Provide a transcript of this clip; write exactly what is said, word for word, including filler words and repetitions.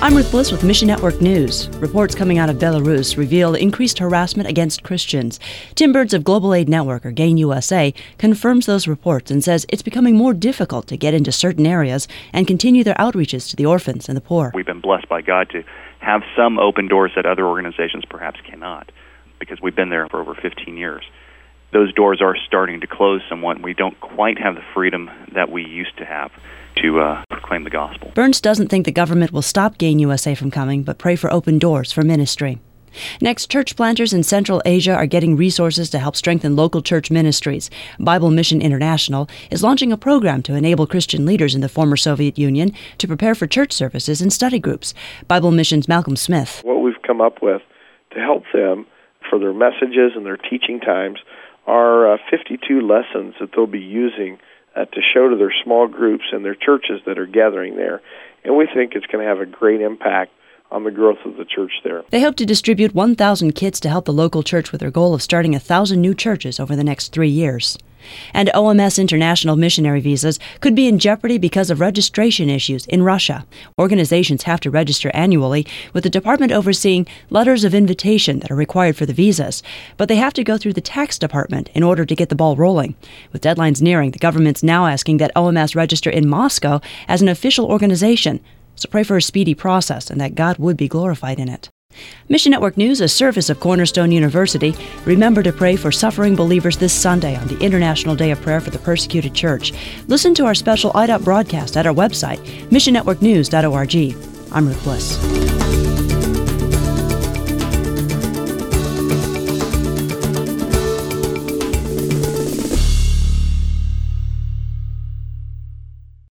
I'm Ruth Bliss with Mission Network News. Reports coming out of Belarus reveal increased harassment against Christians. Tim Burns of Global Aid Network, or GAIN U S A, confirms those reports and says it's becoming more difficult to get into certain areas and continue their outreaches to the orphans and the poor. We've been blessed by God to have some open doors that other organizations perhaps cannot, because we've been there for over fifteen years. Those doors are starting to close somewhat. We don't quite have the freedom that we used to have to uh, proclaim the gospel. Burns doesn't think the government will stop GAIN U S A from coming, but pray for open doors for ministry. Next, church planters in Central Asia are getting resources to help strengthen local church ministries. Bible Mission International is launching a program to enable Christian leaders in the former Soviet Union to prepare for church services and study groups. Bible Mission's Malcolm Smith. What we've come up with to help them for their messages and their teaching times are uh, fifty-two lessons that they'll be using uh, to show to their small groups and their churches that are gathering there. And we think it's going to have a great impact on the growth of the church there. They hope to distribute one thousand kits to help the local church with their goal of starting one thousand new churches over the next three years. And O M S International missionary visas could be in jeopardy because of registration issues in Russia. Organizations have to register annually, with the department overseeing letters of invitation that are required for the visas. But they have to go through the tax department in order to get the ball rolling. With deadlines nearing, the government's now asking that O M S register in Moscow as an official organization. So pray for a speedy process and that God would be glorified in it. Mission Network News, a service of Cornerstone University. Remember to pray for suffering believers this Sunday on the International Day of Prayer for the Persecuted Church. Listen to our special I D O P broadcast at our website, mission network news dot org. I'm Ruth Bliss.